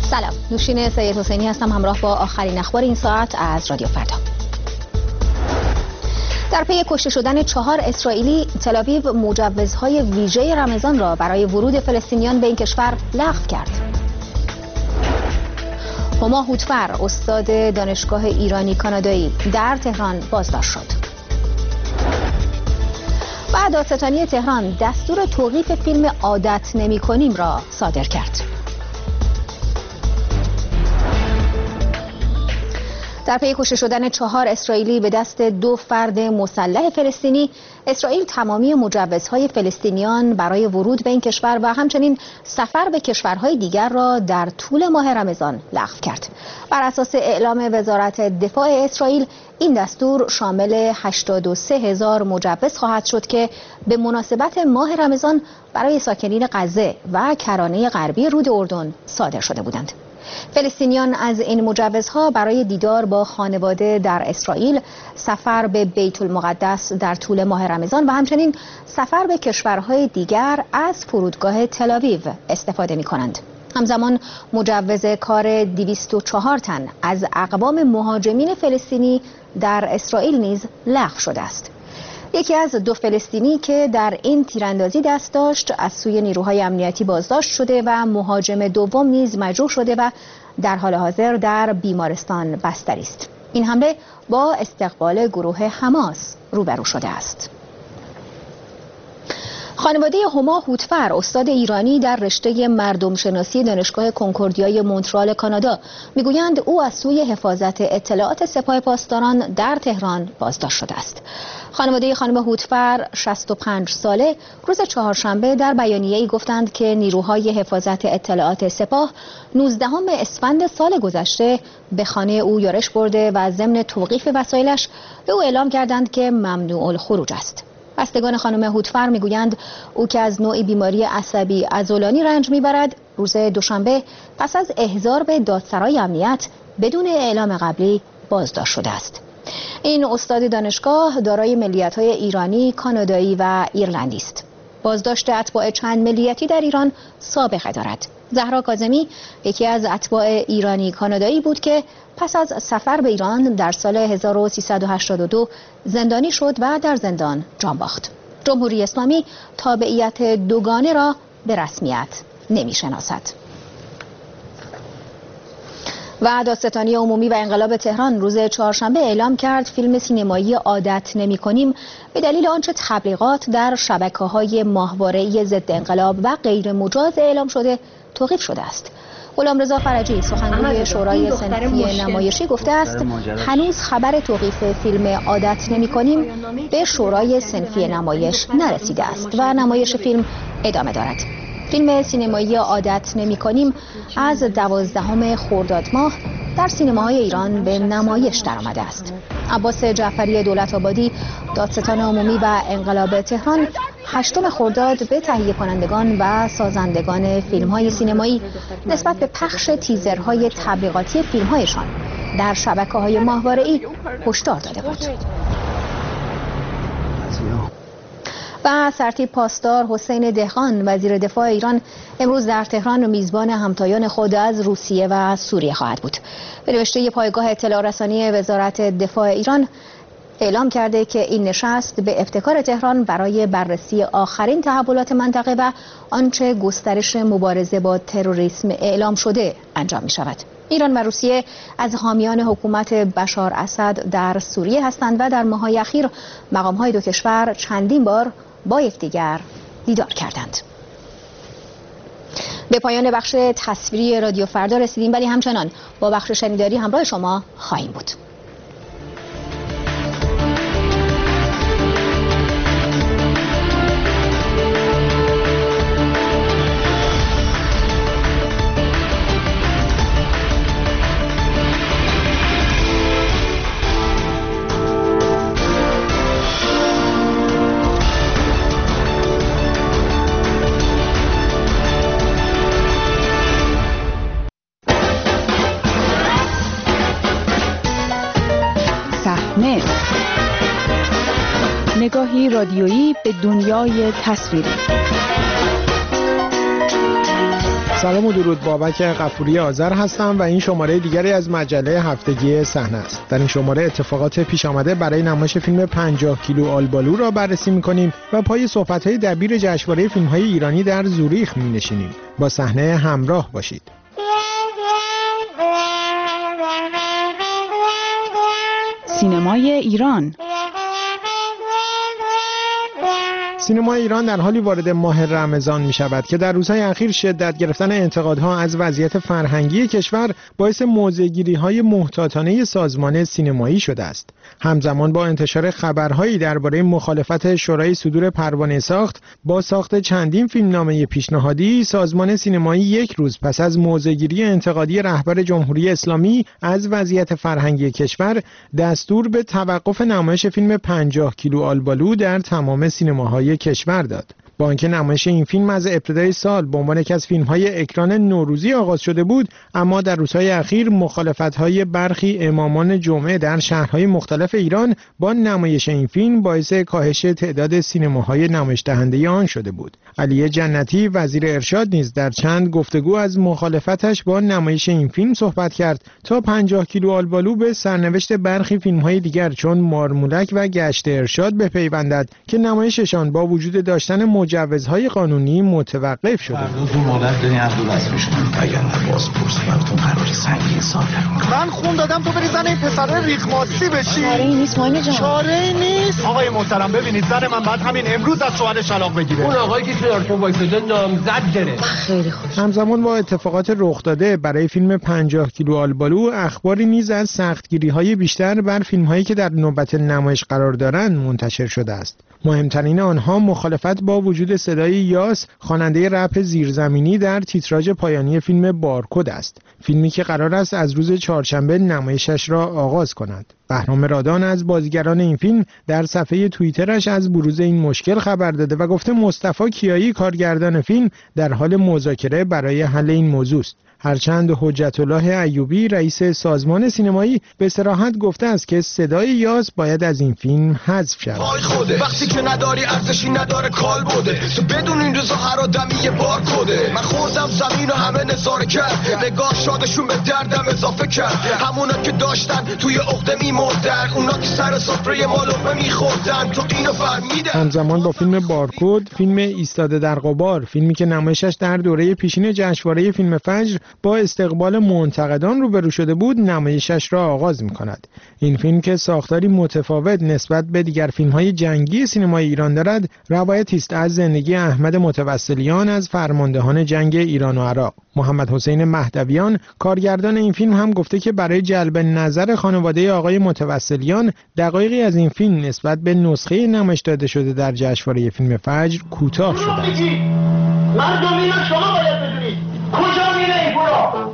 سلام، نوشین سید حسینی هستم همراه با آخرین اخبار این ساعت از رادیو فردا. در پی کشته شدن 4 اسرائیلی، تل‌آویو مجوزهای ویژه رمضان را برای ورود فلسطینیان به این کشور لغو کرد. هما هوتفر، استاد دانشگاه ایرانی کانادایی، در تهران بازداشت شد. و دادستانی تهران دستور توقیف فیلم عادت نمی‌کنیم را صادر کرد. در پی کشته شدن 4 اسرائیلی به دست 2 فرد مسلح فلسطینی، اسرائیل تمامی مجوزهای فلسطینیان برای ورود به این کشور و همچنین سفر به کشورهای دیگر را در طول ماه رمضان لغو کرد. بر اساس اعلام وزارت دفاع اسرائیل، این دستور شامل 83,000 مجوز خواهد شد که به مناسبت ماه رمضان برای ساکنین غزه و کرانه غربی رود اردن صادر شده بودند. فلسطینیان از این مجوزها برای دیدار با خانواده در اسرائیل، سفر به بیت المقدس در طول ماه رمضان و همچنین سفر به کشورهای دیگر از فرودگاه تل‌آویو استفاده می کنند. همزمان مجوز کار 204 تن از اقوام مهاجمین فلسطینی در اسرائیل نیز لغو شده است. یکی از 2 فلسطینی که در این تیراندازی دست داشت از سوی نیروهای امنیتی بازداشت شده و مهاجم دوم نیز مجروح شده و در حال حاضر در بیمارستان بستری است. این حمله با استقبال گروه حماس روبرو شده است. خانواده هما هوتفر، استاد ایرانی در رشته مردم شناسی دانشگاه کنکوردیای مونترال کانادا، میگویند او از سوی حفاظت اطلاعات سپاه پاسداران در تهران بازداشت شده است. خانواده خانم هوتفر 65 ساله روز چهارشنبه در بیانیه‌ای گفتند که نیروهای حفاظت اطلاعات سپاه 19 اسفند سال گذشته به خانه او یورش برده و ضمن توقیف وسایلش به او اعلام کردند که ممنوع الخروج است. بستگان خانم هوتفر میگویند او که از نوعی بیماری عصبی عضلانی رنج میبرد، روز دوشنبه پس از احضار به دادسرای امنیت بدون اعلام قبلی بازداشت شده است. این استاد دانشگاه دارای ملیت‌های ایرانی، کانادایی و ایرلندی است. بازداشت اتباع چند ملیتی در ایران سابقه دارد. زهرا کاظمی یکی از اتباع ایرانی کانادایی بود که پس از سفر به ایران در سال 1382 زندانی شد و در زندان جان باخت. جمهوری اسلامی تابعیت دوگانه را به رسمیت نمی‌شناسد. و دادستانی عمومی و انقلاب تهران روز چهارشنبه اعلام کرد فیلم سینمایی عادت نمی‌کنیم به دلیل آنچه تبلیغات در شبکه‌های ماهواره‌ای ضد انقلاب و غیر مجاز اعلام شده توقیف شده است. غلامرضا فرجی، سخنگوی شورای صنفی نمایشی، گفته است هنوز خبر توقیف فیلم عادت نمی‌کنیم به شورای صنفی نمایش نرسیده است و نمایش فیلم ادامه دارد. فیلم سینمایی عادت نمی‌کنیم از 12 خرداد ماه در سینماهای ایران به نمایش درآمده است. عباس جعفری دولت‌آبادی، دادستان عمومی و انقلاب تهران، 8 خرداد به تهیه کنندگان و سازندگان فیلم‌های سینمایی نسبت به پخش تیزرهای تبلیغاتی فیلم‌هایشان در شبکه‌های ماهواره‌ای هشدار داده بود. و سرتیپ پاسدار حسین دهقان، وزیر دفاع ایران، امروز در تهران میزبان همتایان خود از روسیه و سوریه خواهد بود. به نوشته پایگاه اطلاع رسانی وزارت دفاع ایران اعلام کرده که این نشست به ابتکار تهران برای بررسی آخرین تحولات منطقه و آنچه گسترش مبارزه با تروریسم اعلام شده انجام می شود. ایران و روسیه از حامیان حکومت بشار اسد در سوریه هستند و در ماه‌های اخیر مقام‌های 2 کشور چندین بار با یکدیگر دیدار کردند. به پایان بخش تصویری رادیو فردا رسیدیم، ولی همچنان با بخش شنیداری همراه شما خواهیم بود. نگاهی رادیویی به دنیای تصویری. سلام و درود، بابک غفوری آذر هستم و این شماره دیگری از مجله هفتگی صحنه است. در این شماره اتفاقات پیش آمده برای نمایش فیلم 50 کیلو آلبالو را بررسی می‌کنیم و پای صحبت‌های دبیر جشنواره فیلم‌های ایرانی در زوریخ می‌نشینیم. با صحنه همراه باشید. سینمای ایران. سینما ایران در حالی وارد ماه رمضان می شود که در روزهای اخیر شدت گرفتن انتقادها از وضعیت فرهنگی کشور باعث موضع‌گیری‌های محتاطانه سازمان سینمایی شده است. همزمان با انتشار خبرهایی درباره مخالفت شورای صدور پروانه ساخت با ساخت چندین فیلمنامه پیشنهادی، سازمان سینمایی یک روز پس از موضع‌گیری انتقادی رهبر جمهوری اسلامی از وضعیت فرهنگی کشور دستور به توقف نمایش فیلم 50 کیلو آلبالو در تمام سینماهای کشور داد. با اینکه نمایش این فیلم از ابتدای سال به عنوان یکی از فیلم‌های اکران نوروزی آغاز شده بود، اما در روزهای اخیر مخالفت‌های برخی امامان جمعه در شهرهای مختلف ایران با نمایش این فیلم باعث کاهش تعداد سینماهای نمایش دهنده آن شده بود. علی جنتی وزیر ارشاد نیز در چند گفتگو از مخالفتش با نمایش این فیلم صحبت کرد تا 50 کیلو آلبالو به سرنوشت برخی فیلم‌های دیگر چون مارمولک و گشت ارشاد بپیوندد که نمایششان با وجود داشتن مجوزهای قانونی متوقف شده. تو مولد داری عبدالعزیز میشونم اگر نه بازپرس براتون قراری سنگین صادر میکنم. من خون دادم تو بری زن این پسر ریخماسی بشی. چاره‌ای نیست ماینه جان. چاره‌ای نیست. آقای محترم ببینید زن من بعد همین امروز از شوهرش طلاق بگیره. اون آقایی که تو وایساده نامزد گرفت. خیلی خوش. همزمان با اتفاقات رخ داده برای فیلم 50 کیلو آلبالو، اخباری نیز از سختگیری‌های بیشتر بر فیلم‌هایی که در نوبت نمایش قرار دارند منتشر شده است. مهمترین آنها مخالفت با وجود صدای یاس، خواننده رپ زیرزمینی در تیتراژ پایانی فیلم بارکد است. فیلمی که قرار است از روز چهارشنبه نمایشش را آغاز کند. بهرام رادان از بازیگران این فیلم در صفحه توییترش از بروز این مشکل خبر داده و گفته مصطفی کیایی کارگردان فیلم در حال مذاکره برای حل این موضوع است. هرچند حجت الله ایوبی رئیس سازمان سینمایی به صراحت گفته است که صدای یاس باید از این فیلم حذف شود. وقتی که نداری ارزشی نداره کال بوده تو بدون این روزا هر آدمی یه بار کده. من خوردم زمین و همه نظاره کرد نگاه شادشون به دردم اضافه کرد. همونا که داشتن توی عقده میمردن اونا که سر سفره ما لقمه میخوردن تو اینو فهمیدن. همزمان با فیلم بارکد، فیلم ایستاده در غبار، فیلمی که نمایشش در دوره پیشین جشنواره فیلم فجر با استقبال منتقدان روبرو شده بود، نمایشش را آغاز می‌کند. این فیلم که ساختاری متفاوت نسبت به دیگر فیلم‌های جنگی سینمای ایران دارد، روایتی است از زندگی احمد متوسلیان از فرماندهان جنگ ایران و عراق. محمد حسین مهدویان کارگردان این فیلم هم گفته که برای جلب نظر خانواده آقای متوسلیان دقایقی از این فیلم نسبت به نسخه نمایش داده شده در جشنواره فیلم فجر کوتاه شده است. مردم اینا شما باید بدونید کجا میره این پولو.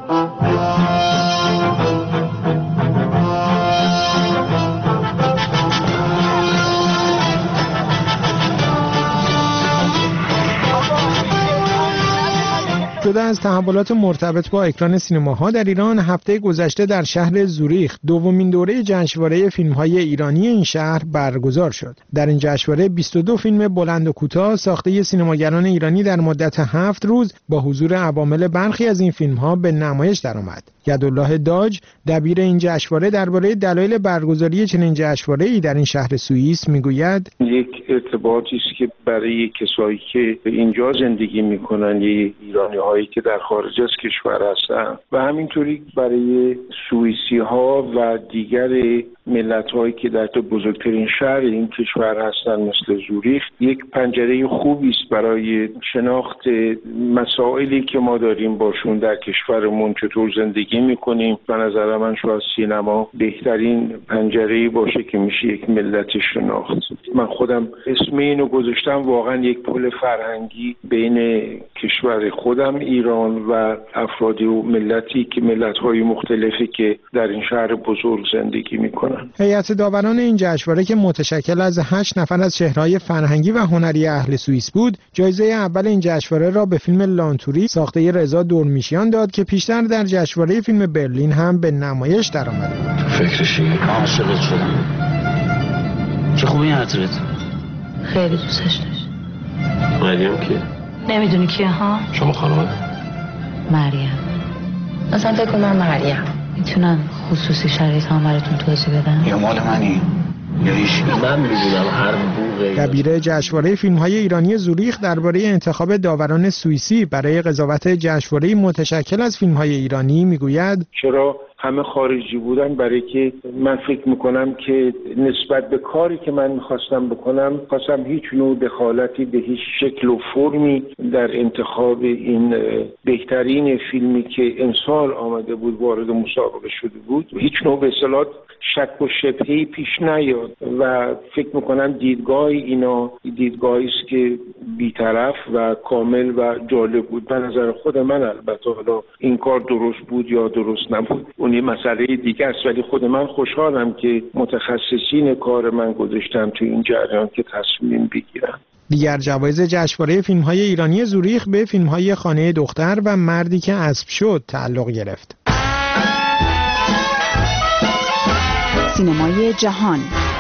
جدا از تحولات مرتبط با اکران سینماها در ایران، هفته گذشته در شهر زوریخ دومین دوره جشنواره فیلم‌های ایرانی این شهر برگزار شد. در این جشنواره 22 فیلم بلند و کوتاه ساخته سینماگران ایرانی در مدت 7 روز با حضور عوامل برخی از این فیلم‌ها به نمایش درآمد. یدالله داج دبیر این جشنواره درباره دلایل برگزاری چنین جشنواره‌ای در این شهر سوئیس میگوید: یک ارتباطی است که برای کسایی که اینجا زندگی میکنن، ایرانی‌هایی که در خارج از کشور هستن و همینطوری برای سوئیسی‌ها و دیگر ملت‌هایی که در بزرگترین شهر این کشور هستن مثل زوریخ، یک پنجره خوبی است برای شناخت مسائلی که ما داریم باشون در کشورمون چطور زندگی میکنیم. به نظر من شاید سینما بهترین پنجره‌ای باشه که میشه یک ملت شناخت. من خودم اسم اینو گذاشتم، واقعا یک پل فرهنگی بین کشور خودم ایران و افرادی و ملتی که ملت‌های مختلفی که در این شهر بزرگ زندگی میکنن. هیئت داوران این جشنواره که متشکل از 8 نفر از چهره‌های فرهنگی و هنری اهل سوئیس بود، جایزه اول این جشنواره را به فیلم لانتوری ساخته رضا دورمیشیان داد که پیشتر در جشنواره فیلم برلین هم به نمایش درآمده بود. تو فکرشی عاشقت شدم. چه خوبی عطرت. خیلی دوستش داشت. مریم کیه؟ نمیدونی کیه ها؟ شما خانومه؟ مریم. مثلا فکر کن من مریم. میتونن خصوصی شرایط هم براتون توضیح بدن؟ یا مال منی یا هیچ. من میدونم هر بوقی. دبیر جشنواره فیلم‌های ایرانی زوریخ درباره انتخاب داوران سوئیسی برای قضاوت جشنواره متشکل از فیلم‌های ایرانی میگوید چرا همه خارجی بودن؟ برای که من فکر میکنم که نسبت به کاری که من میخواستم بکنم خواستم هیچ نوع دخالتی به هیچ شکل و فرمی در انتخاب این بهترین فیلمی که امسال آمده بود وارد مسابقه شده بود هیچ نوع به اصطلاح شک و شبهه‌ای پیش نیاد و فکر میکنم دیدگاه اینا دیدگاهی است که بی‌طرف و کامل و جالب بود. به نظر خود من البته حالا این کار درست بود یا درست نبود اون یه مسئله دیگه است، ولی خود من خوشحالم که متخصصین کار من گذاشتم تو این جریان که تصمیم بگیرم. دیگر جوایز جشنواره فیلم‌های ایرانی زوریخ به فیلم‌های خانه دختر و مردی که اسب شد تعلق گرفت. سینمای جهان.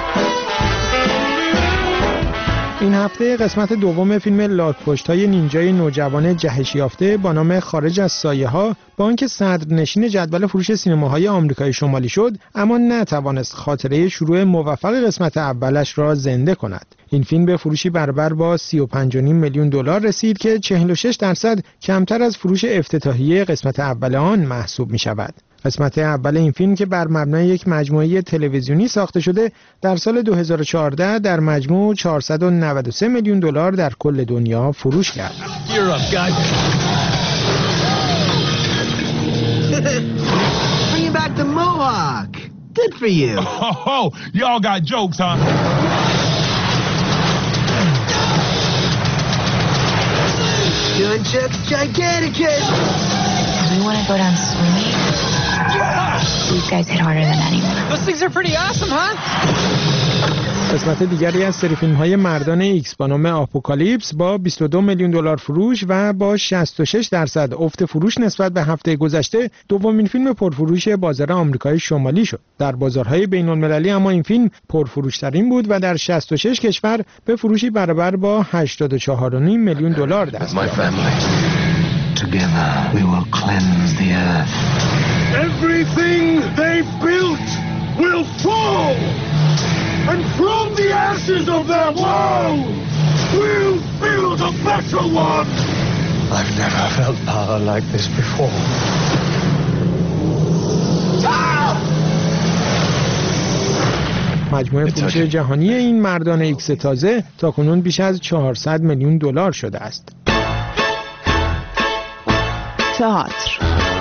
این هفته قسمت دوم فیلم لاک‌پشت‌های نینجای نوجوان جهش یافته با نام خارج از سایه‌ها با آنکه صدرنشین جدول فروش سینماهای آمریکای شمالی شد اما نتوانست خاطره شروع موفق قسمت اولش را زنده کند. این فیلم به فروشی برابر با 35.5 میلیون دلار رسید که 46% کمتر از فروش افتتاحیه قسمت اول آن محسوب می‌شود. قسمت اول این فیلم که بر مبنای یک مجموعه تلویزیونی ساخته شده در سال 2014 در مجموع 493 میلیون دلار در کل دنیا فروش کرد. Bring back the mohawk. Good for you. Oh, y'all got jokes, huh? Doing Chuck's Giganticus. We want to go down swimming. These guys hit harder than anyone. Those things are pretty awesome, huh? قسمت دیگری از سری فیلم‌های مردان ایکس با نام آپوکالیپس با 22 میلیون دلار فروش و با 66% افت فروش نسبت به هفته گذشته دومین فیلم پرفروش بازار آمریکای شمالی شد. در بازارهای بین‌المللی اما این فیلم پرفروش‌ترین بود و در 66 کشور به فروشی برابر با 84.5 میلیون دلار دست یافت. Together we will cleanse the earth. Everything they built will fall, and from the ashes of their world we'll build a better one. I've never felt power like this before. مجموع فروش جهانی این مردان ایکس تازه تاکنون بیش از 400 میلیون دلار شده است. تئاتر.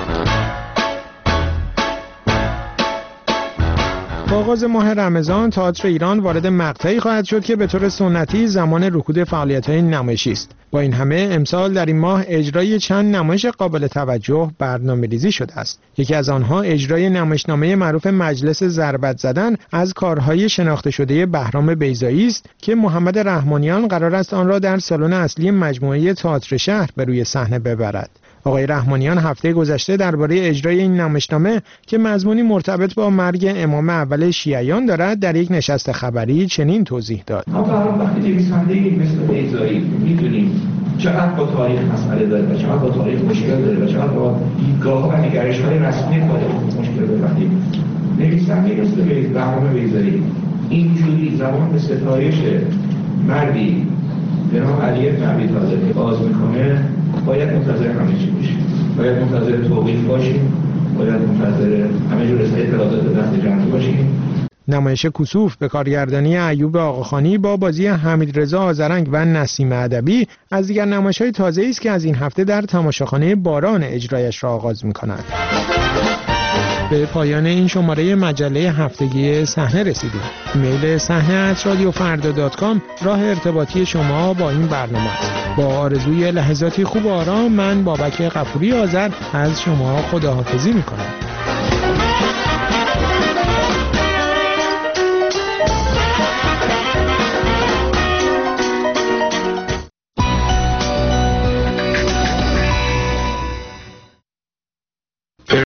با آغاز ماه رمضان تئاتر ایران وارد مقطعی خواهد شد که به طور سنتی زمان رکود فعالیت‌های نمایشی است. با این همه امسال در این ماه اجرای چند نمایش قابل توجه برنامه‌ریزی شده است. یکی از آنها اجرای نمایشنامه معروف مجلس ضربت زدن از کارهای شناخته شده بهرام بیضایی است که محمد رحمانیان قرار است آن را در سالن اصلی مجموعه تئاتر شهر به روی صحنه ببرد. آقای رحمانیان هفته گذشته درباره اجرای این نمایشنامه که مضمونی مرتبط با مرگ امام اول شیعیان دارد در یک نشست خبری چنین توضیح داد. وقتی نویسنده‌ای مثل بیضایی می‌دونیم چقدر با تاریخ مسئله داره و چقدر با تاریخ مشکل داره و چقدر با دیدگاه و نگرش‌های رسمی خودش مشکل داره. وقتی نویسنده‌ای مثل بهرام بیضایی اینجوری زبان به ستایش مردی به نام علی بن ابی طالب باز میکنه باید منتظر همه چی باشیم، باید منتظر توقیف باشیم، باید منتظر همه جور اعتراضات دست جمعی باشیم. نمایش کسوف به کارگردانی ایوب آقاخانی با بازی حمیدرضا آذرنگ و نسیم ادبی از دیگر نمایش‌های تازه‌ای است که از این هفته در تماشاخانه باران اجرایش را آغاز می‌کند. به پایان این شماره مجله هفتگی صحنه رسیدیم. ایمیل صحنه@radiofarda.com راه ارتباطی شما با این برنامه است. با آرزوی لحظاتی خوب و آرام من بابک غفوری آذر از شما خداحافظی می‌کنم.